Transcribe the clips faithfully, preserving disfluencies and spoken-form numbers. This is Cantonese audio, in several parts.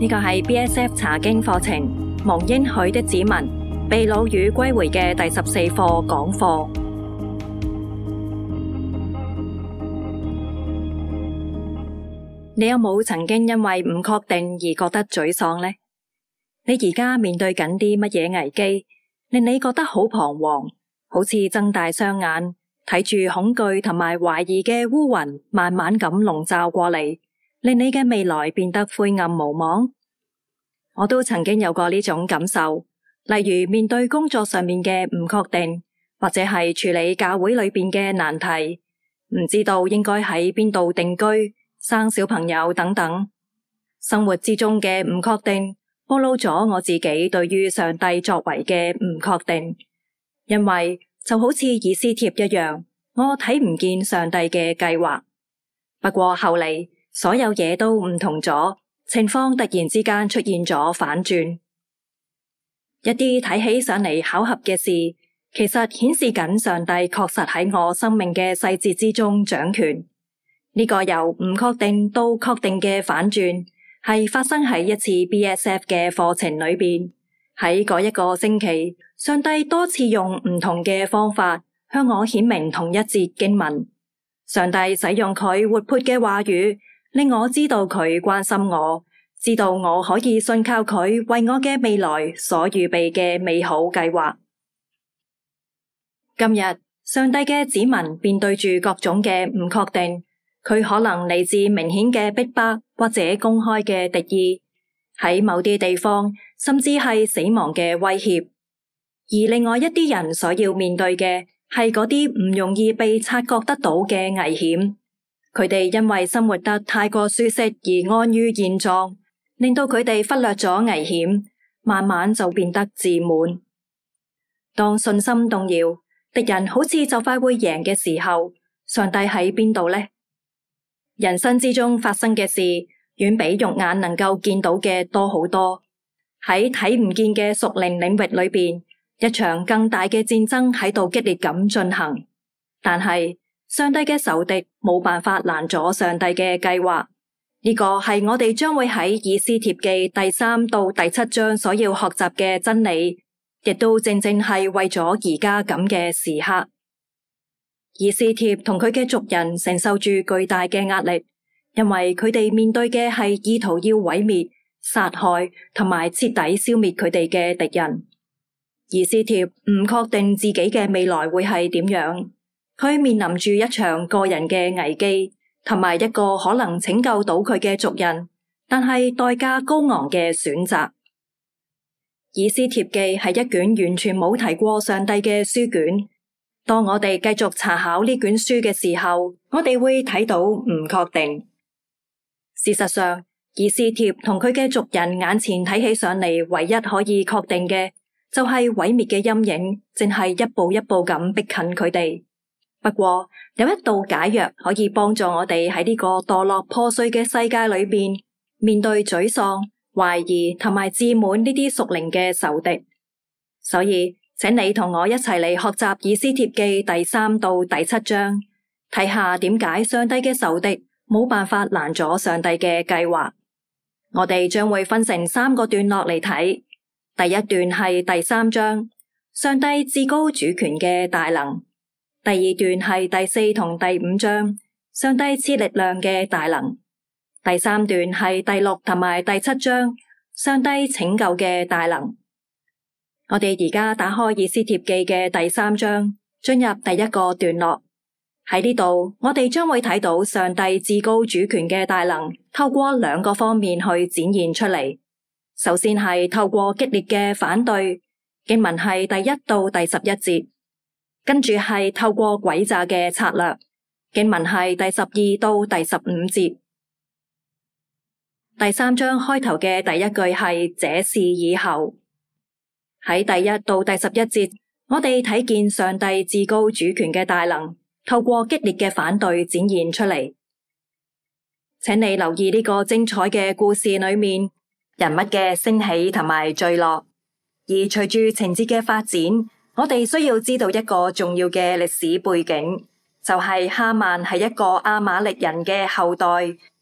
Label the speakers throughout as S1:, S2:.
S1: 呢個係 B S F 查經課程蒙應許的子民被擄與歸回嘅第十四課講課。你有冇曾經因為唔確定而覺得沮喪呢？你而家面對緊啲乜嘢危機，令你覺得好彷徨，好似睜大雙眼睇住恐懼同埋懷疑嘅烏雲慢慢咁籠罩過嚟，令你嘅未來變得灰暗無望。我都曾經有過呢種感受，例如面對工作上面嘅唔確定，或者係處理教會裏邊嘅難題，唔知道應該喺邊度定居、生小朋友等等。生活之中嘅唔確定，暴露咗我自己對於上帝作為嘅唔確定。因為就好似以斯帖一樣，我睇唔見上帝嘅計劃。不過後嚟，所有嘢都唔同咗，情況突然之間出現咗反轉。一啲睇起上嚟巧合嘅事，其實顯示緊上帝確實喺我生命嘅細節之中掌權。呢個由唔確定到確定嘅反轉，係發生喺一次 B S F 嘅課程裏邊。喺嗰一個星期，上帝多次用唔同嘅方法向我顯明同一節經文。上帝使用佢活潑嘅話語，令我知道佢關心我，知道我可以信靠佢為我嘅未來所預備嘅美好計劃。今日，上帝嘅子民面對住各種嘅唔確定，佢可能嚟自明顯嘅逼迫或者公開嘅敵意，喺某啲地方甚至係死亡嘅威脅。而另外一啲人所要面對嘅係嗰啲唔容易被察覺得到嘅危險。佢哋因為生活得太過舒適而安於現狀，令到佢哋忽略咗危險，慢慢就變得自滿。當信心動搖，敵人好似就快會贏嘅時候，上帝喺邊度呢？人生之中發生嘅事，遠比肉眼能夠見到嘅多好多。喺睇唔見嘅屬靈領域裏邊，一場更大嘅戰爭喺度激烈咁進行。但係上帝嘅仇敵冇辦法攔阻上帝嘅計劃。呢個係我哋將會喺以斯帖記第三到第七章所要學習嘅真理，亦都正正係為咗而家咁嘅時刻。以斯帖同佢嘅族人承受住巨大嘅壓力，因為佢哋面對嘅係意圖要毀滅、殺害同埋徹底消滅佢哋嘅敵人。以斯帖唔確定自己嘅未來會係點樣，佢面臨住一場個人嘅危機，同埋一個可能拯救到佢嘅族人，但係代價高昂嘅選擇。以斯帖記係一卷完全冇提過上帝嘅書卷。當我哋繼續查考呢卷書嘅時候，我哋會睇到唔確定。事實上，以斯帖同佢嘅族人眼前睇起上嚟，唯一可以確定嘅就係毀滅嘅陰影，正係一步一步咁逼近佢哋。不過有一道解藥可以幫助我哋喺呢個墮落破碎嘅世界裏邊，面對沮喪、懷疑同埋自滿呢啲屬靈嘅仇敵。所以，請你同我一齊嚟學習以斯帖記第三到第七章，睇下點解上帝嘅仇敵冇辦法攔阻上帝嘅計劃。我哋將會分成三個段落嚟睇。第一段係第三章，上帝至高主權嘅大能。第二段係第四同第五章，上帝賜力量嘅大能。第三段係第六同埋第七章，上帝拯救嘅大能。我哋而家打開以斯帖記嘅第三章，進入第一個段落。喺呢度，我哋將會睇到上帝至高主權嘅大能，透過兩個方面去展現出嚟。首先係透過激烈嘅反對，經文係第一到第十一節；跟住係透過詭詐嘅策略，經文係第十二到第十五節。第三章開頭嘅第一句係這事以後。喺第一到第十一節，我哋睇見上帝至高主權嘅大能，透過激烈嘅反對展現出嚟。請你留意呢個精彩嘅故事裏面，人物嘅升起同埋墜落。而隨住情節嘅發展，我哋需要知道一個重要嘅歷史背景，就係哈曼係一個亞瑪力人嘅後代，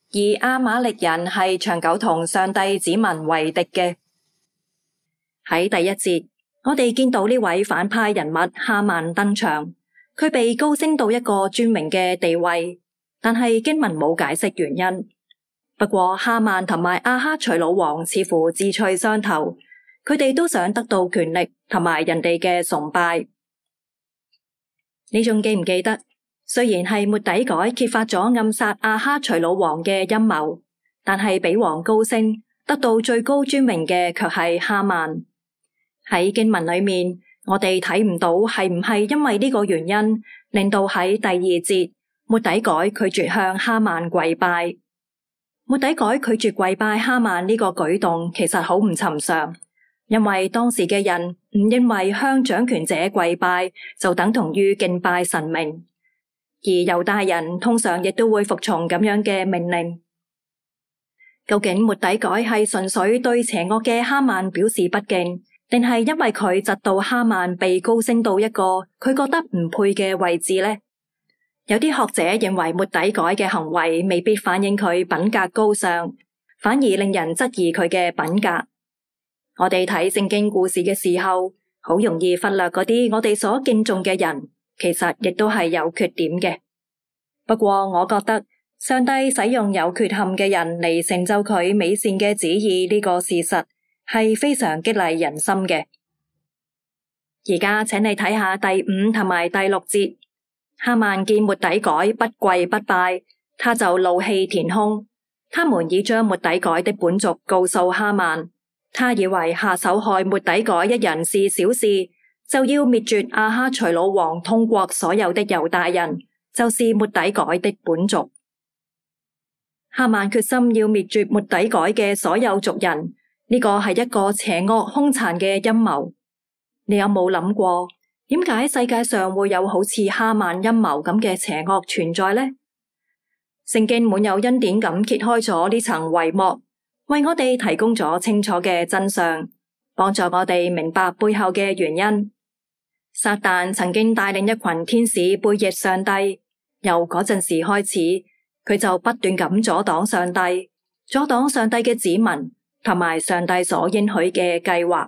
S1: 而亞瑪力人係長久同上帝子民為敵嘅。喺第一節，我哋見到呢位反派人物哈曼登場，佢被高升到一個尊榮嘅地位，但係經文冇解釋原因。不過哈曼同埋亞哈隨魯王似乎志趣相投，佢哋都想得到權力同埋人哋嘅崇拜。你仲記唔記得？雖然係末底改揭發咗暗殺亞哈隨魯王嘅陰謀，但係比王高升得到最高尊榮嘅卻係哈曼。喺經文裏面，我哋睇唔到係唔係因為呢個原因，令到喺第二節末底改拒絕向哈曼跪拜。末底改拒絕跪拜哈曼呢個舉動其實好唔尋常，因為當時嘅人唔認為向掌權者跪拜就等同於敬拜神明，而猶大人通常亦都會服從咁樣嘅命令。究竟末底改係純粹對邪惡嘅哈曼表示不敬，定係因為佢窒到哈曼被高升到一個佢覺得唔配嘅位置呢？有啲學者認為末底改嘅行為未必反映佢品格高尚，反而令人質疑佢嘅品格。我哋睇聖經故事嘅時候，好容易忽略嗰啲我哋所敬重嘅人，其實亦都係有缺點嘅。不過我覺得上帝使用有缺陷嘅人嚟成就佢美善嘅旨意呢個事實係非常激勵人心嘅。而家請你睇下第五同埋第六節。哈曼見末底改不跪不拜，他就怒氣填胸。他們已將末底改的本族告訴哈曼，他以為下手害末底改一人是小事，就要滅絕亞哈隨魯王通國所有的猶大人，就是末底改的本族。哈曼決心要滅絕末底改嘅所有族人，呢個係一個邪惡兇殘嘅陰謀。你有冇諗過？點解世界上會有好似哈曼陰謀咁嘅邪惡存在呢？聖經滿有恩典咁揭開咗呢層帷幕，為我哋提供咗清楚嘅真相，幫助我哋明白背後嘅原因。撒旦曾經帶領一群天使背逆上帝，由嗰陣時開始，佢就不斷咁阻擋上帝，阻擋上帝嘅子民，同埋上帝所應許嘅計劃。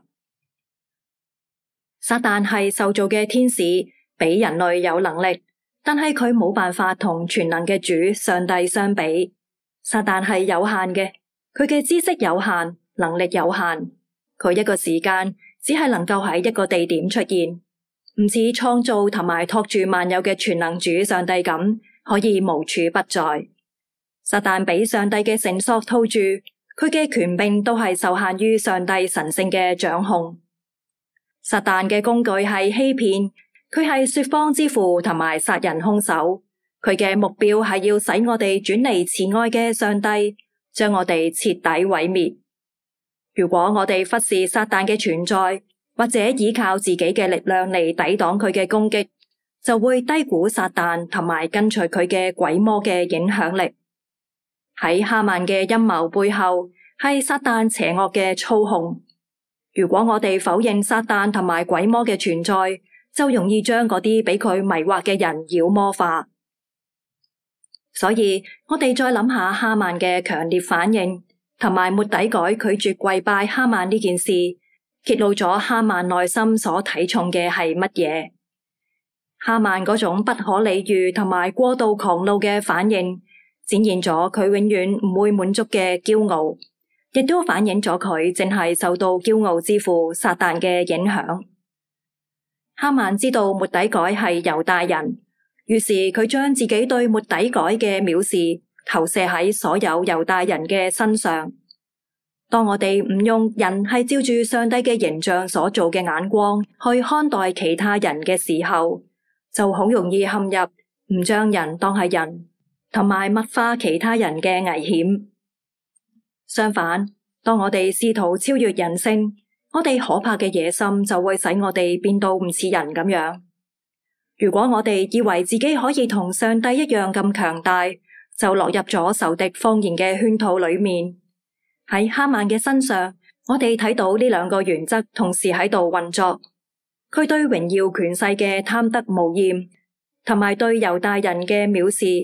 S1: 撒旦係受造嘅天使，比人類有能力，但係佢冇辦法同全能嘅主上帝相比。撒旦係有限嘅，佢嘅知識有限，能力有限，佢一個時間只係能夠喺一個地點出現，唔似創造同埋托住萬有嘅全能主上帝咁，可以無處不在。撒旦俾上帝嘅繩索套住，佢嘅權柄都係受限於上帝神聖嘅掌控。撒旦嘅工具係欺騙，佢係說謊之父同埋殺人兇手。佢嘅目標係要使我哋轉離慈愛嘅上帝，將我哋徹底毀滅。如果我哋忽視撒旦嘅存在，或者依靠自己嘅力量嚟抵擋佢嘅攻擊，就會低估撒旦同埋跟隨佢嘅鬼魔嘅影響力。喺哈曼嘅陰謀背後，係撒旦邪惡嘅操控。如果我哋否認撒旦同埋鬼魔嘅存在，就容易將嗰啲俾佢迷惑嘅人妖魔化。所以我哋再諗下哈曼嘅強烈反應，同埋末底改拒絕跪拜哈曼呢件事，揭露咗哈曼內心所睇重嘅係乜嘢。哈曼嗰種不可理喻同埋過度狂怒嘅反應，展現咗佢永遠唔會滿足嘅驕傲，亦都反映咗佢正係受到驕傲之父撒旦嘅影響。哈曼知道末底改係猶大人，於是佢將自己對末底改嘅藐視投射喺所有猶大人嘅身上。當我哋唔用人係照住上帝嘅形象所做嘅眼光去看待其他人嘅時候，就好容易陷入唔將人當係人，同埋物化其他人嘅危險。相反，當我哋試圖超越人性，我哋可怕嘅野心就會使我哋變到唔似人咁樣。如果我哋以為自己可以同上帝一樣咁強大，就落入咗仇敵謊言嘅圈套裏面。喺哈曼嘅身上，我哋睇到呢兩個原則同時喺度運作。佢對榮耀權勢嘅貪得無厭，同埋對猶大人嘅藐視，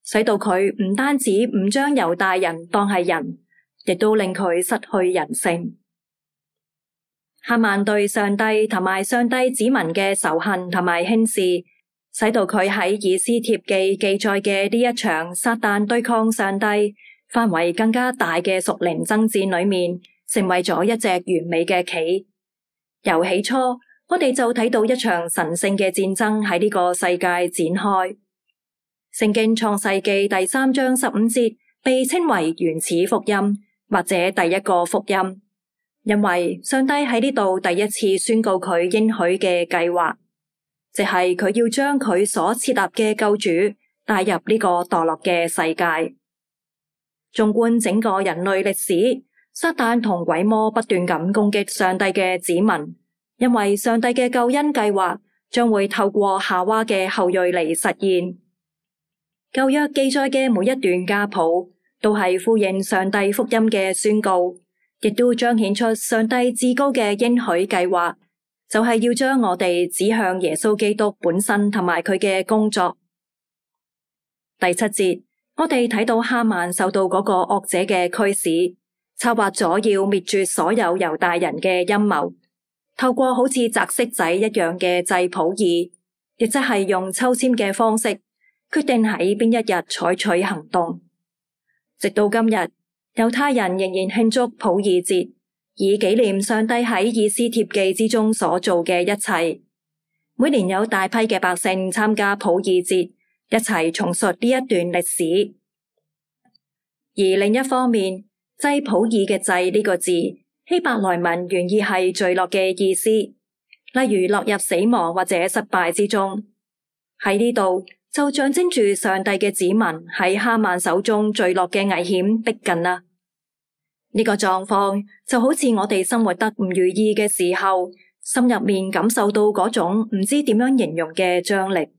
S1: 使到佢唔單止唔將猶大人當係人，亦都令佢失去人性。哈曼對上帝同埋上帝子民嘅仇恨同埋輕視，使到佢喺以斯帖記記載嘅呢一場撒旦對抗上帝範圍更加大嘅屬靈爭戰裏面，成為咗一隻完美嘅棋。由起初，我哋就睇到一場神聖嘅戰爭喺呢個世界展開。聖經創世記第三章十五節被稱為原始福音，或者第一個福音，因為上帝喺呢度第一次宣告佢應許嘅計劃，即係佢要將佢所設立嘅救主帶入呢個墮落嘅世界。縱觀整個人類歷史，撒旦同鬼魔不斷咁攻擊上帝嘅子民，因為上帝嘅救恩計劃將會透過夏娃嘅後裔嚟實現。舊約記載嘅每一段家譜都係呼應上帝福音嘅宣告，亦都彰顯出上帝至高嘅應許計劃，就係要將我哋指向耶穌基督本身同埋佢嘅工作。第七節，我哋睇到哈曼受到嗰個惡者嘅驅使，策劃咗要滅絕所有猶大人嘅陰謀，透過好似擲骰仔一樣嘅祭普珥，亦即係用抽籤嘅方式決定喺邊一日採取行動。直到今日，猶太人仍然慶祝普珥節，以紀念上帝喺以斯帖記之中所做嘅一切。每年有大批嘅百姓參加普珥節，一齊重述呢一段歷史。而另一方面，祭普珥嘅祭呢個字，希伯來文原意係墜落嘅意思，例如落入死亡或者失敗之中。喺呢度就象徵住上帝嘅子民喺哈曼手中墜落嘅危險逼近啦。呢個狀況就好似我哋生活得唔如意嘅時候，心入面感受到嗰種唔知點樣形容嘅張力。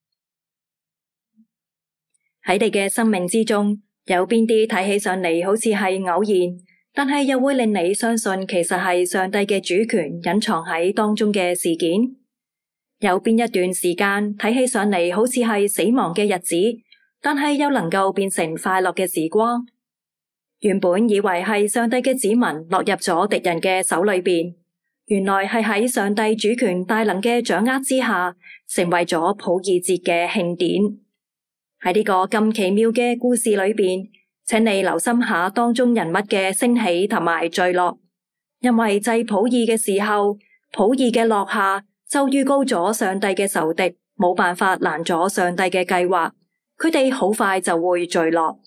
S1: 喺你嘅生命之中，有邊啲睇起上嚟好似係偶然，但係又會令你相信其實係上帝嘅主權隱藏喺當中嘅事件？有邊一段時間睇起上嚟好似係死亡嘅日子，但係又能夠變成快樂嘅時光？原本以為係上帝嘅子民落入咗敵人嘅手裏邊，原來係喺上帝主權大能嘅掌握之下，成為咗普珥節嘅慶典。喺呢個咁奇妙嘅故事裏邊，請你留心下當中人物嘅升起同埋墜落，因為祭普珥嘅時候，普珥嘅落下就預告咗上帝嘅仇敵冇辦法攔阻上帝嘅計劃，佢哋好快就會墜落。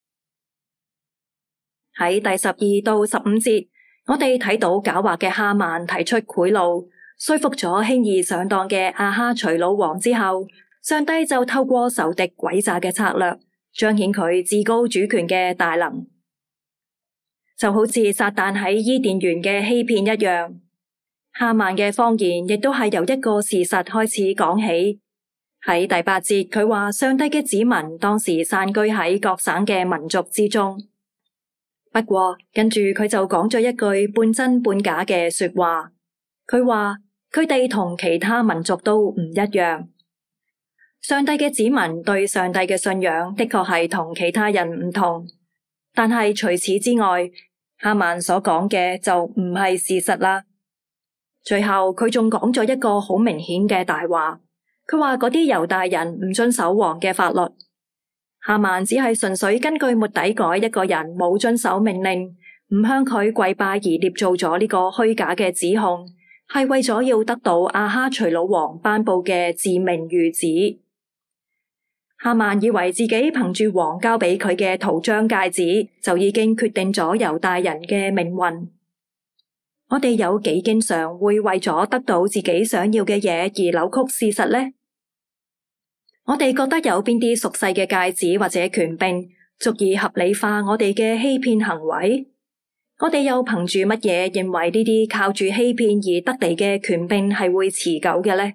S1: 喺第十二到十五節，我哋睇到狡猾嘅哈曼提出賄賂，說服咗輕易上當嘅亞哈隨魯王之後，上帝就透過仇敵詭詐嘅策略，彰顯佢至高主權嘅大能，就好似撒旦喺伊甸園嘅欺騙一樣。哈曼嘅謊言亦都係由一個事實開始講起。喺第八節，佢話上帝嘅子民當時散居喺各省嘅民族之中。不過跟住佢就講咗一句半真半假嘅說話，佢話佢哋同其他民族都唔一樣。上帝嘅子民對上帝嘅信仰的確係同其他人唔同，但係除此之外，哈曼所講嘅就唔係事實啦。最後佢仲講咗一個好明顯嘅大話，佢話嗰啲猶大人唔遵守王嘅法律。哈曼只係純粹根據末底改一個人冇遵守命令，唔向佢跪拜而捏造咗呢個虛假嘅指控，係為咗要得到亞哈隨魯王頒布嘅致命諭旨。哈曼以為自己憑住王交俾佢嘅圖章戒指，就已經決定咗猶大人嘅命運。我哋有幾經常會為咗得到自己想要嘅嘢而扭曲事實呢？我哋覺得有邊啲俗世嘅戒指或者權柄足以合理化我哋嘅欺騙行為？我哋又憑住乜嘢認為呢啲靠住欺騙而得嚟嘅權柄係會持久嘅呢？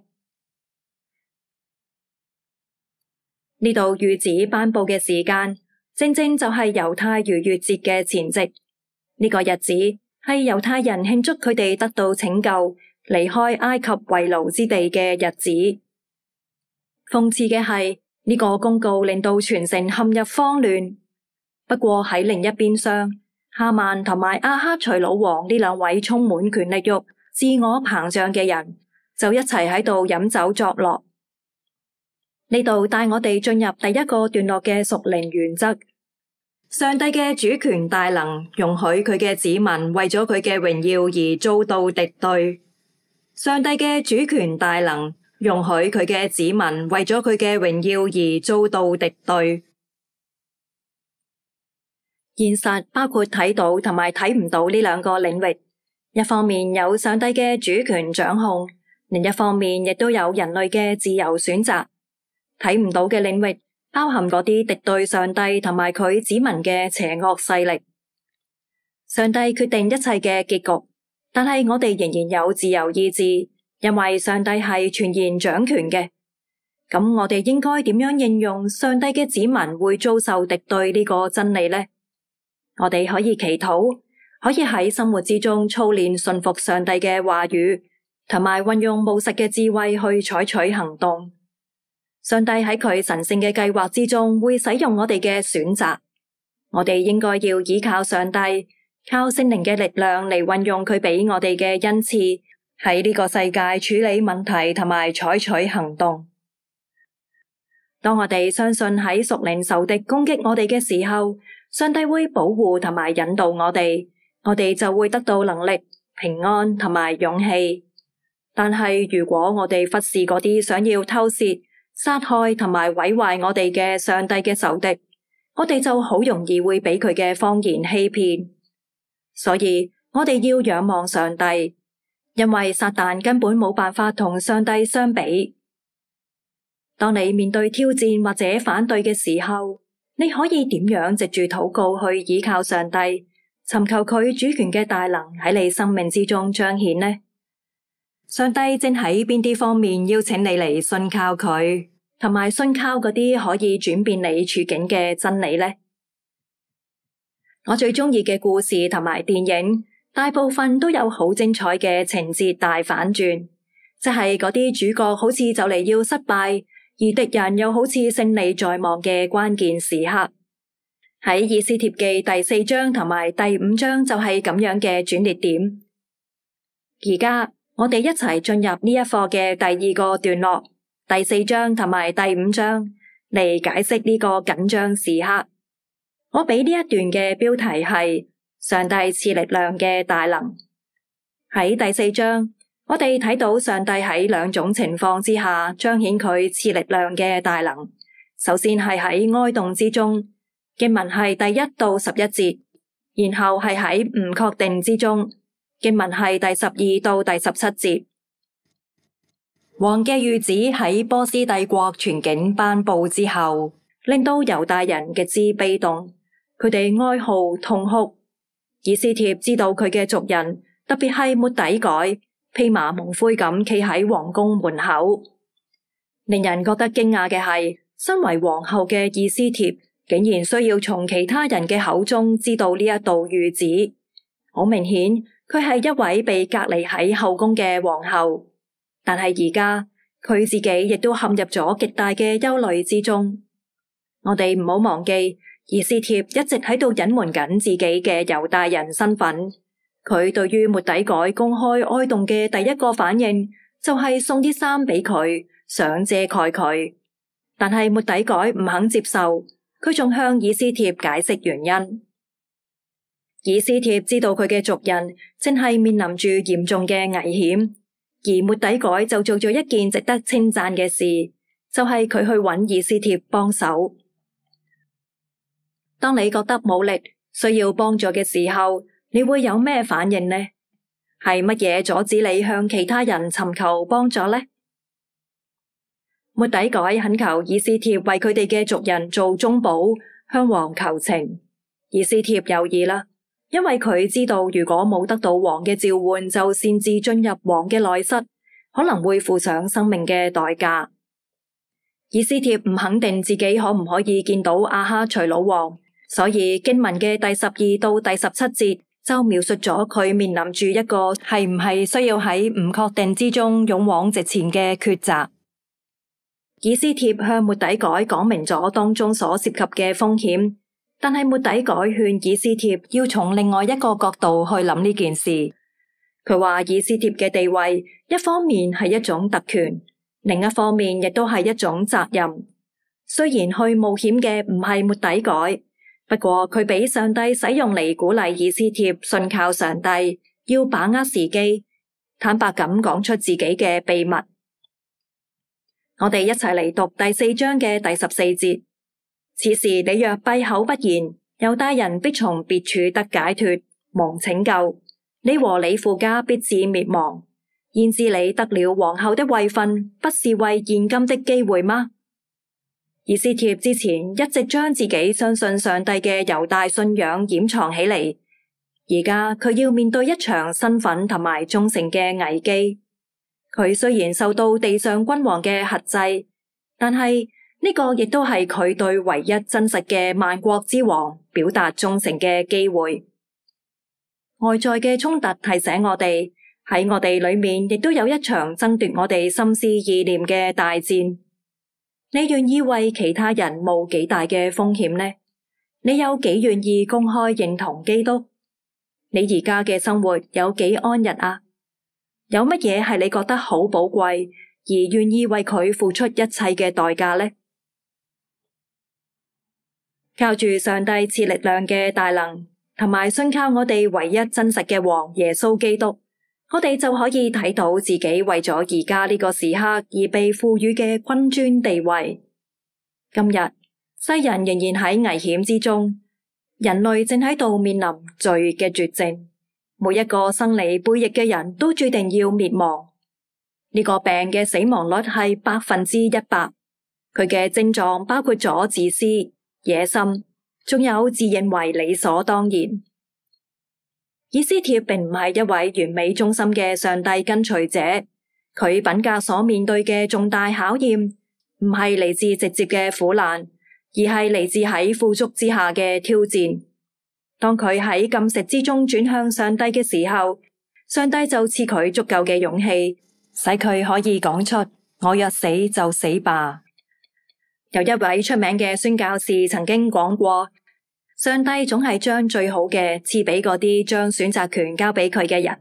S1: 呢度諭旨頒布嘅時間，正正就係猶太逾越節嘅前夕。呢個日子係猶太人慶祝佢哋得到拯救、離開埃及為奴之地嘅日子。諷刺嘅係， 呢個公告令到全城陷入慌亂。不過喺另一邊廂，哈曼同埋亞哈隨魯王呢兩位充滿權力欲、自我膨脹嘅人，就一齊喺度飲酒作樂。呢度帶我哋進入第一個段落嘅屬靈原則。上帝嘅主權大能容許佢嘅子民為咗佢嘅榮耀而遭到敵對。上帝嘅主權大能容許佢嘅子民為咗佢嘅榮耀而遭到敵對。現實包括睇到同埋睇唔到呢兩個領域，一方面有上帝嘅主權掌控，另一方面亦都有人類嘅自由選擇。睇唔到嘅領域包含嗰啲敵對上帝同埋佢子民嘅邪惡勢力。上帝決定一切嘅結局，但係我哋仍然有自由意志，因為上帝係全然掌權嘅。咁我哋應該點樣應用上帝嘅子民會遭受敵對呢個真理呢？我哋可以祈禱，可以喺生活之中操練順服上帝嘅話語，同埋運用務實嘅智慧去採取行動。上帝喺佢神聖嘅計劃之中會使用我哋嘅選擇，我哋應該要依靠上帝，靠聖靈嘅力量嚟運用佢俾我哋嘅恩賜，喺呢個世界處理問題同埋採取行動。當我哋相信喺屬靈仇敵攻擊我哋嘅時候，上帝會保護同埋引導我哋，我哋就會得到能力、平安同埋勇氣。但係如果我哋忽視嗰啲想要偷竊、殺害同埋毀壞我哋嘅上帝嘅仇敵，我哋就好容易會俾佢嘅謊言欺騙。所以我哋要仰望上帝，因為撒旦根本冇辦法同上帝相比。當你面對挑戰或者反對嘅時候，你可以點樣藉住禱告去依靠上帝，尋求佢主權嘅大能喺你生命之中彰顯呢？上帝正喺邊啲方面邀請你嚟信靠佢，同埋信靠嗰啲可以轉變你處境嘅真理呢？我最中意嘅故事同埋電影，大部分都有好精彩嘅情節大反轉，即係嗰啲主角好似就嚟要失敗，而敵人又好似勝利在望嘅關鍵時刻。喺以斯帖記第四章同埋第五章就係咁樣嘅轉捩點。而家我哋一齊進入呢一課嘅第二個段落，第四章同埋第五章嚟解釋呢個緊張時刻。我俾呢一段嘅標題係上帝賜力量嘅大能。喺第四章，我哋睇到上帝喺兩種情況之下彰顯佢賜力量嘅大能。首先係喺哀慟之中，經文係第一到十一節，然後係喺唔確定之中，經文係第十二到第十七節。王嘅諭旨喺波斯帝國全境頒布之後，令到猶大人極之悲動，佢哋哀號痛哭。以斯帖知道佢嘅族人，特別係末底改，披麻蒙灰咁企喺皇宮門口。令人覺得驚訝嘅係，身為皇后嘅以斯帖，竟然需要從其他人嘅口中知道呢一道諭旨。好明顯，佢係一位被隔離喺後宮嘅皇后。但係而家，佢自己亦都陷入咗極大嘅憂慮之中。我哋唔好忘記，以斯帖一直喺度隱瞞緊自己嘅猶大人身份。佢對於末底改公開哀慟嘅第一個反應，就係送啲衫俾佢，想遮蓋佢。但係末底改唔肯接受，佢仲向以斯帖解釋原因。以斯帖知道佢嘅族人正係面臨住嚴重嘅危險，而末底改就做咗一件值得稱讚嘅事，就係佢去揾以斯帖幫手。當你覺得冇力，需要幫助嘅時候，你會有咩反應呢？係乜嘢阻止你向其他人尋求幫助呢？末底改懇求以斯帖為佢哋嘅族人做中保，向王求情。以斯帖猶豫啦，因為佢知道如果冇得到王嘅召喚，就擅自進入王嘅內室，可能會付上生命嘅代價。以斯帖唔肯定自己可唔可以見到亞哈隨魯王，所以經文嘅第十二到第十七節就描述咗佢面臨住一個係唔係需要喺唔確定之中勇往直前嘅抉擇。 以斯帖向末底改講明咗當中所涉及嘅風險，但係末底改勸以斯帖要從另外一個角度去諗呢件事。佢話以斯帖嘅地位一方面係一種特權，另一方面亦都係一種責任。雖然去冒險嘅唔係末底改，不過佢俾上帝使用嚟鼓勵以斯帖信靠上帝，要把握時機，坦白咁講出自己嘅秘密。我哋一齊嚟讀第四章嘅第十四節。此時你若閉口不言，猶大人必從別處得解脫，蒙拯救。你和你父家必致滅亡。焉知你得了皇后的位分，不是為現今的機會嗎？以斯帖之前一直將自己相信上帝嘅猶大信仰掩藏起嚟，而家佢要面對一場身份同埋忠誠嘅危機。佢雖然受到地上君王嘅轄制，但係呢個亦都係佢對唯一真實嘅萬國之王表達忠誠嘅機會。外在嘅衝突提醒我哋，喺我哋裏面亦都有一場爭奪我哋心思意念嘅大戰。你願意為其他人冒幾大嘅風險呢？你有幾願意公開認同基督？你而家嘅生活有幾安逸啊？有乜嘢係你覺得好寶貴而願意為佢付出一切嘅代價呢？靠住上帝賜力量嘅大能，同埋信靠我哋唯一真實嘅王耶穌基督，我哋就可以睇到自己為咗而家呢個時刻而被賦予嘅君尊地位。今日世人仍然喺危險之中，人類正喺度面臨罪嘅絕症。每一個生離背逆嘅人都注定要滅亡。呢個病嘅死亡率係百分之一百。佢嘅症狀包括咗自私、野心，仲有自認為理所當然。以斯帖並唔係一位完美忠心嘅上帝跟隨者，佢品格所面對嘅重大考驗，唔係嚟自直接嘅苦難，而係嚟自喺富足之下嘅挑戰。當佢喺禁食之中轉向上帝嘅時候，上帝就賜佢足夠嘅勇氣，使佢可以講出我若死就死吧。有一位出名嘅宣教士曾經講過，上帝總係將最好嘅賜俾嗰啲將選擇權交俾佢嘅人。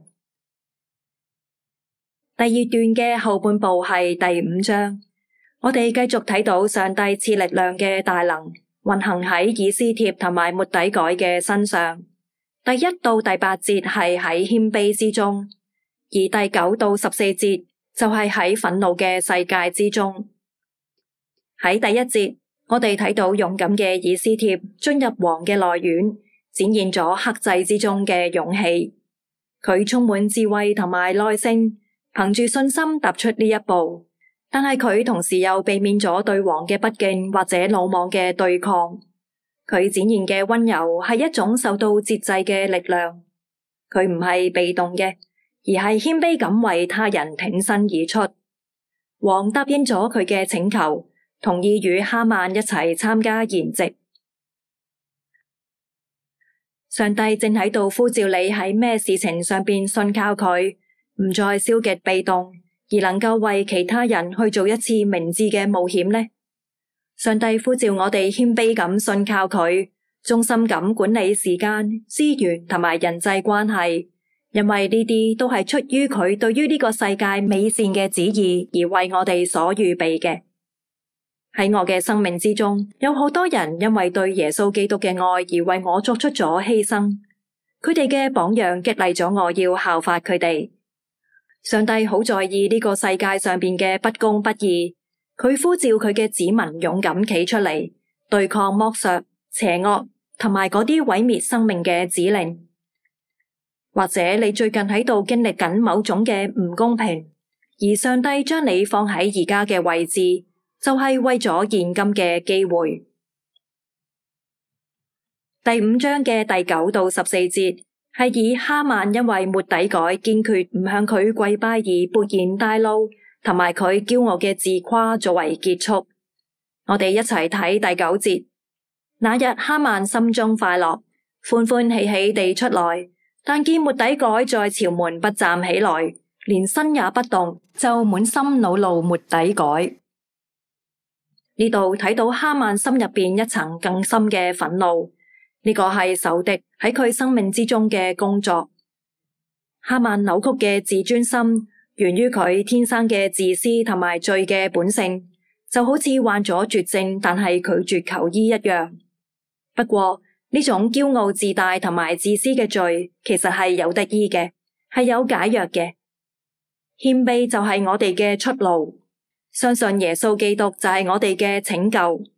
S1: 第二段嘅後半部係第五章，我哋繼續睇到上帝賜力量嘅大能運行喺以斯帖同埋末底改嘅身上。第一到第八節係喺謙卑之中，而第九到十四節就係喺憤怒嘅世界之中。喺第一節，我哋睇到勇敢嘅以斯帖進入王嘅內院，展現咗克制之中嘅勇氣。佢充滿智慧同埋耐性，憑住信心踏出呢一步。但係佢同時又避免咗對王嘅不敬或者魯莽嘅對抗。佢展現嘅溫柔係一種受到節制嘅力量。佢唔係被動嘅，而係謙卑咁為他人挺身而出。王答應咗佢嘅請求，同意與哈曼一齊參加筵席。上帝正喺度呼召你喺咩事情上邊信靠佢，唔再消極被動，而能夠為其他人去做一次明智嘅冒險呢？上帝呼召我哋謙卑咁信靠佢，忠心咁管理時間、資源同埋人際關係，因為呢啲都係出於佢對於呢個世界美善嘅旨意而為我哋所預備嘅。喺我嘅生命之中，有好多人因為對耶穌基督嘅愛而為我作出咗犧牲，佢哋嘅榜樣激勵咗我要效法佢哋。上帝好在意呢個世界上邊嘅不公不義，佢呼召佢嘅子民勇敢企出嚟，對抗剝削、邪惡同埋嗰啲毀滅生命嘅指令。或者你最近喺度經歷緊某種嘅唔公平，而上帝將你放喺而家嘅位置，就係為咗現今嘅機會。第五章嘅第九到十四節係以哈曼因為末底改堅決唔向佢跪拜而勃然大怒，同埋佢驕傲嘅自誇作為結束。我哋一齊睇第九節。那日哈曼心中快樂，歡歡喜喜地出來，但見末底改在朝門不站起來，連身也不動，就滿心惱怒末底改。 呢度睇到哈曼心入邊一層更深嘅憤怒，呢個係仇敵喺佢生命之中嘅工作。哈曼扭曲嘅自尊心源於佢天生嘅自私同埋罪嘅本性，就好似患咗絕症但係拒絕求醫一樣。不過呢種驕傲自大同埋自私嘅罪其實係有得醫嘅，係有解藥嘅。謙卑就係我哋嘅出路，相信耶穌基督就係我哋嘅拯救。唔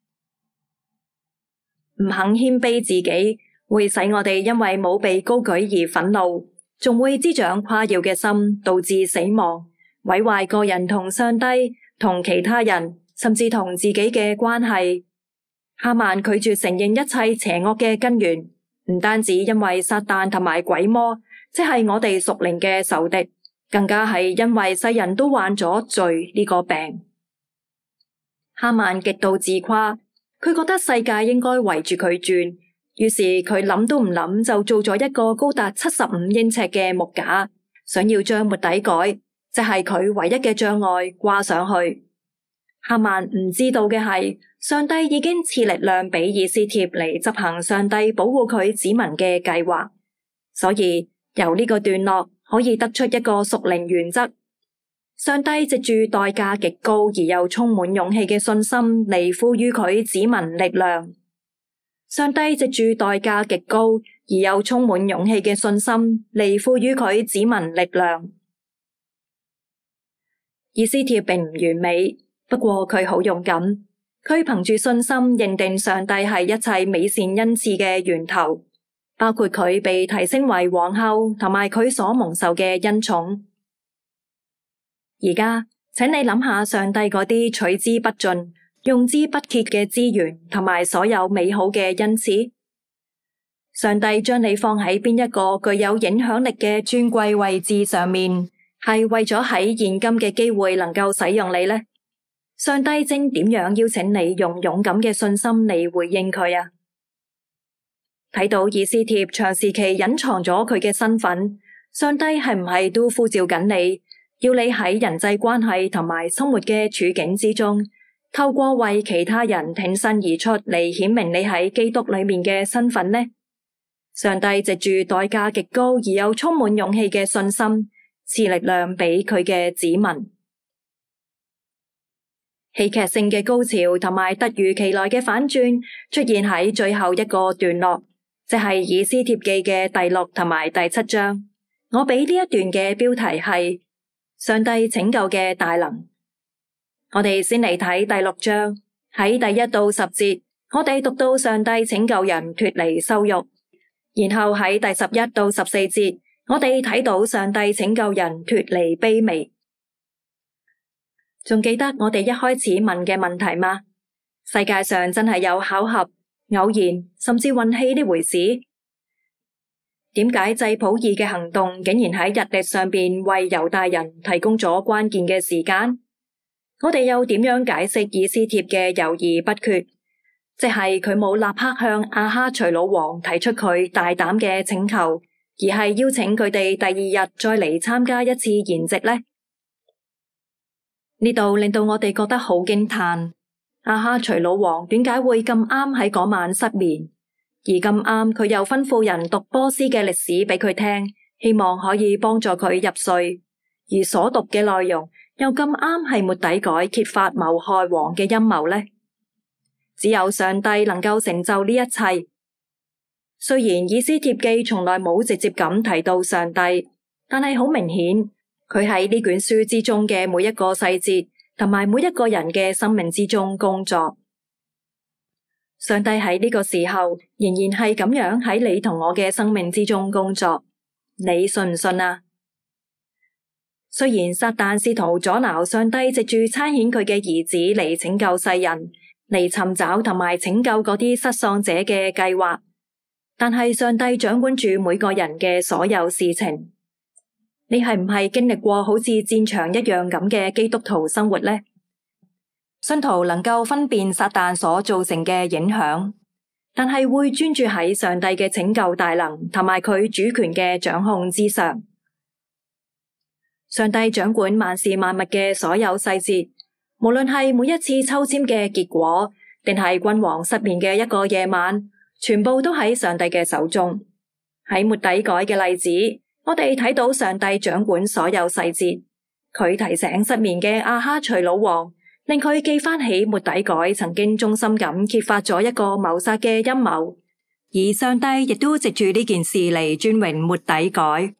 S1: 肯謙卑自己，會使我哋因為冇被高舉而憤怒，仲會滋長誇耀嘅心，導致死亡，毀壞個人同上帝、同其他人，甚至同自己嘅關係。哈曼拒絕承認一切邪惡嘅根源，唔單止因為撒旦同埋鬼魔，即係我哋屬靈嘅仇敵，更加係因為世人都患咗罪呢個病。哈曼極度自誇，佢覺得世界應該圍住佢轉，於是佢諗都唔諗就做咗一個高達七十五英尺嘅木架，想要將末底改，即係佢唯一嘅障礙掛上去。哈曼唔知道嘅係，上帝已經賜力量俾以斯帖嚟執行上帝保護佢子民嘅計劃，所以由呢個段落可以得出一個屬靈原則：上帝藉住代價極高而又充滿勇氣嘅信心嚟賦予佢子民力量。上帝藉住代價極高而又充滿勇氣嘅信心嚟賦予佢子民力量。以斯帖並唔完美，不過佢好勇敢，佢憑住信心認定上帝係一切美善恩賜嘅源頭，包括佢被提升為皇后同埋佢所蒙受嘅恩寵。而家請你諗下上帝嗰啲取之不盡、用之不竭嘅資源同埋所有美好嘅恩賜，上帝將你放喺邊一個具有影響力嘅尊貴位置上面，係為咗喺現今嘅機會能夠使用你呢？上帝正點樣邀請你用勇敢嘅信心嚟回應佢啊？睇到以斯帖長時期隱藏咗佢嘅身份，上帝係唔係都呼召緊你，要你喺人際關係同埋生活嘅處境之中，透過為其他人挺身而出嚟顯明你喺基督裏面嘅身份呢？上帝藉住代價極高而又充滿勇氣嘅信心，賜力量俾佢嘅子民。戲劇性嘅高潮同埋突如其來嘅反轉出現喺最後一個段落，即係以斯帖記嘅第六同埋第七章。我俾呢一段嘅標題係上帝拯救嘅大能。我哋先嚟睇第六章，喺第一到十節，我哋讀到上帝拯救人脫離羞辱，然後喺第十一到十四節，我哋睇到上帝拯救人脫離卑微。仲記得我哋一開始問嘅問題嗎？世界上真係有巧合、偶然，甚至運氣呢回事？點解祭普珥嘅行動竟然喺日曆上邊為猶大人提供咗關鍵嘅時間？我哋又點樣解釋以斯帖嘅猶豫不決？即係佢冇立刻向亞哈隨魯王提出佢大膽嘅請求，而係邀請佢哋第二日再嚟參加一次筵席呢？呢度令到我哋覺得好驚嘆，亞哈隨魯王點解會咁啱喺嗰晚失眠，而咁啱佢又吩咐人讀波斯嘅歷史俾佢聽，希望可以幫助佢入睡，而所讀嘅內容又咁啱係末底改揭發謀害王嘅陰謀呢？只有上帝能夠成就呢一切。雖然以斯帖記從來冇直接咁提到上帝，但係好明顯，佢喺呢卷書之中嘅每一個細節，同埋每一個人嘅生命之中工作。上帝喺呢個時候仍然係咁樣喺你同我嘅生命之中工作，你信唔信啊？雖然撒旦試圖阻撓上帝藉住差遣佢嘅兒子嚟拯救世人，嚟尋找同埋拯救嗰啲失喪者嘅計劃，但係上帝掌管住每個人嘅所有事情。你係唔係經歷過好似戰場一樣咁嘅基督徒生活呢？信徒能夠分辨撒旦所造成嘅影響，但係會專注喺上帝嘅拯救大能同埋佢主權嘅掌控之上。上帝掌管萬事萬物嘅所有細節， 無論係每一次抽籤嘅結果，定係君王失眠嘅一個夜晚，全部都喺上帝嘅手中。喺末底改嘅例子，我哋睇到上帝掌管所有細節。佢提醒失眠嘅亞哈隨魯王，令佢記翻起末底改曾經忠心咁揭發咗一個謀殺嘅陰謀，而上帝亦都藉住呢件事嚟尊榮末底改。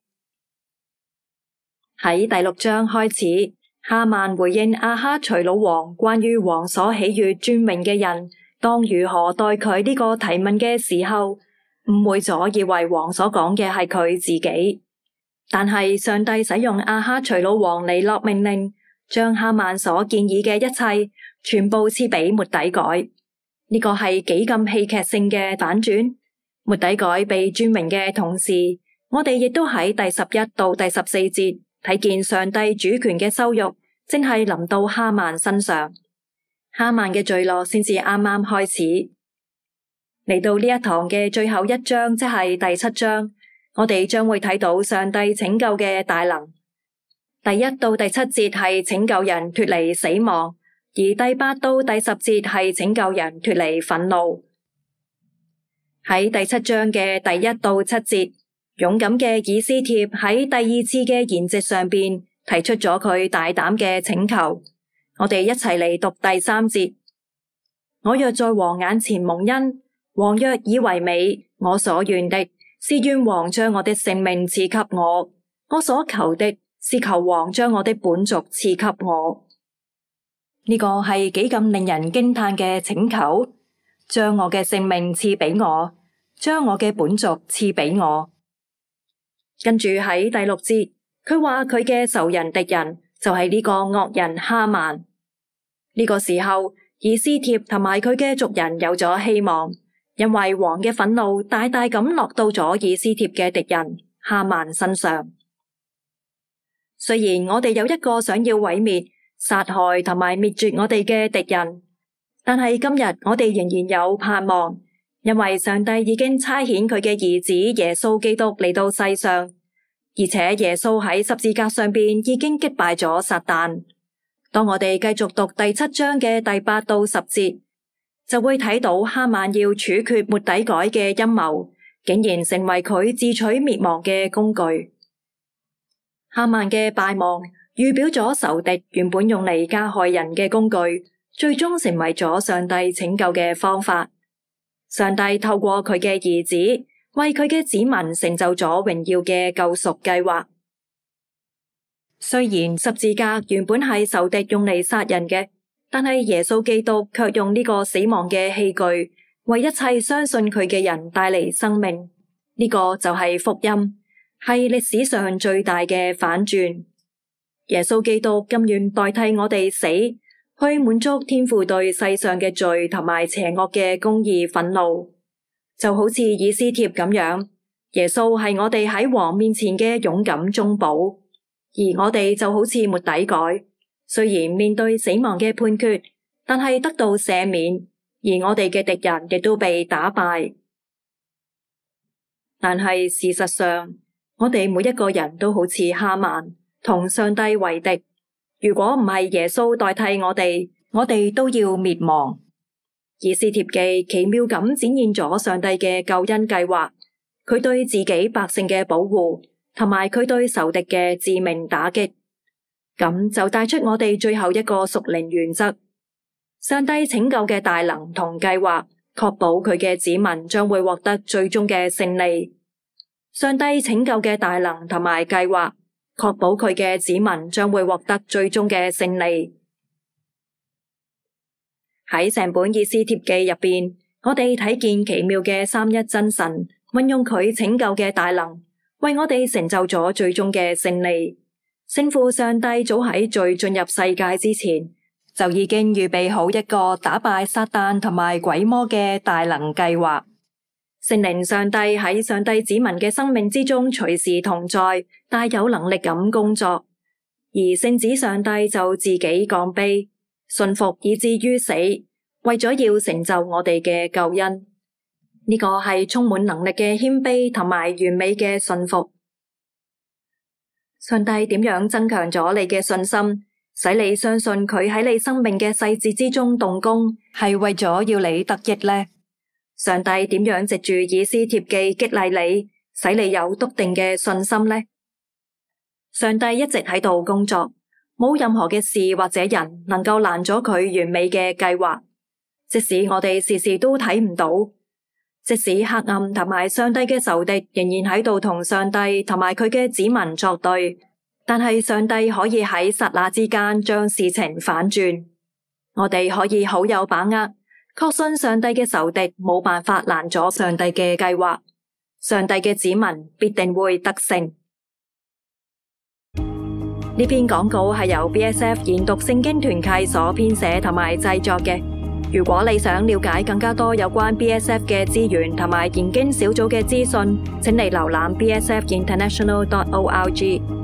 S1: 喺第六章開始，哈曼回應亞哈隨魯王關於王所喜悅尊榮嘅人當如何待佢呢個提問嘅時候，誤會咗以為王所講嘅係佢自己。但係上帝使用亞哈隨魯王嚟落命令，將哈曼所建議嘅一切全部賜俾末底改。呢個係幾咁戲劇性嘅反轉。末底改被尊榮嘅同時，我哋亦都喺第十一到第十四節睇見上帝主權嘅羞辱正係臨到哈曼身上。哈曼嘅墜落先至啱啱開始。嚟到呢一堂嘅最後一章，即係第七章，我哋將會睇到上帝拯救嘅大能。第一到第七節係拯救人脫離死亡，而第八到第十節係拯救人脫離憤怒。喺第七章嘅第一到七節，勇敢嘅以斯帖喺第二次嘅筵席上邊提出咗佢大膽嘅請求。我哋一齊嚟讀第三節。我若在王眼前蒙恩，王若以為美，我所願的是願王將我的性命賜給我，我所求的是求王將我的本族賜給我。呢個係幾咁令人驚嘆嘅請求，將我嘅性命賜俾我，將我嘅本族賜俾我。跟住喺第六節，佢話佢嘅仇人敵人就係呢個惡人哈曼。呢個時候，以斯帖同埋佢嘅族人有咗希望，因為王嘅憤怒大大咁落到咗以斯帖嘅敵人哈曼身上。雖然我哋有一個想要毀滅、殺害同埋滅絕我哋嘅敵人，但係今日我哋仍然有盼望，因為上帝已經差遣佢嘅兒子耶穌基督嚟到世上，而且耶穌喺十字架上邊已經擊敗咗撒旦。當我哋繼續讀第七章嘅第八到十節，就會睇到哈曼要處決末底改嘅陰謀，竟然成為佢自取滅亡嘅工具。哈曼嘅敗亡預表咗仇敵原本用嚟加害人嘅工具，最終成為咗上帝拯救嘅方法。上帝透過佢嘅兒子，為佢嘅子民成就咗榮耀嘅救贖計劃。雖然十字架原本係仇敵用嚟殺人嘅，但係耶穌基督卻用呢個死亡嘅器具，為一切相信佢嘅人帶嚟生命。呢個就係福音，係歷史上最大嘅反轉。耶穌基督甘願代替我哋死，去滿足天父對世上嘅罪同埋邪惡嘅公義憤怒。就好似以斯帖咁樣，耶穌係我哋喺王面前嘅勇敢中保，而我哋就好似末底改，雖然面對死亡嘅判決，但係得到赦免，而我哋嘅敵人亦都被打敗。但係事實上，我哋每一個人都好似哈曼，同上帝為敵。如果唔係耶穌代替我哋，我哋都要滅亡。以斯帖記奇妙咁展現咗上帝嘅救恩計劃，佢對自己百姓嘅保護，同埋佢對仇敵嘅致命打擊。咁就帶出我哋最後一個屬靈原則：上帝拯救嘅大能同計劃，確保佢嘅子民將會獲得最終嘅勝利。上帝拯救嘅大能同埋計劃，確保佢嘅子民將會獲得最終嘅勝利。喺成本以斯帖記入邊，我哋睇見奇妙嘅三一真神運用佢拯救嘅大能，為我哋成就咗最終嘅勝利。聖父上帝早喺罪進入世界之前，就已經預備好一個打敗撒旦同埋鬼魔嘅大能計劃。聖靈上帝喺上帝子民嘅生命之中隨時同在，大有能力咁工作，而聖子上帝就自己降卑，順服以至於死，為咗要成就我哋嘅救恩。呢個係充滿能力嘅謙卑同埋完美嘅順服。上帝點樣增強咗你嘅信心， 使你相信佢喺你生命嘅細節之中動工，係為咗要你得益呢？上帝點樣藉住以斯帖記激勵你，使你有篤定嘅信心呢？上帝一直喺度工作，冇任何嘅事或者人能夠攔咗佢完美嘅計劃。即使我哋時時都睇唔到，即使黑暗同埋上帝嘅仇敵仍然喺度同上帝同埋佢嘅子民作對，但係上帝可以喺剎那之間將事情反轉。我哋可以好有把握，確信上帝嘅仇敵冇辦法攔阻上帝嘅計劃，上帝嘅子民必定會得勝。呢篇廣告係由 B S F 研讀聖經團契所編寫同埋製作嘅。如果你想了解更加多有關 B S F 嘅資源同埋研經小組嘅資訊，請你瀏覽 b s f international dot org。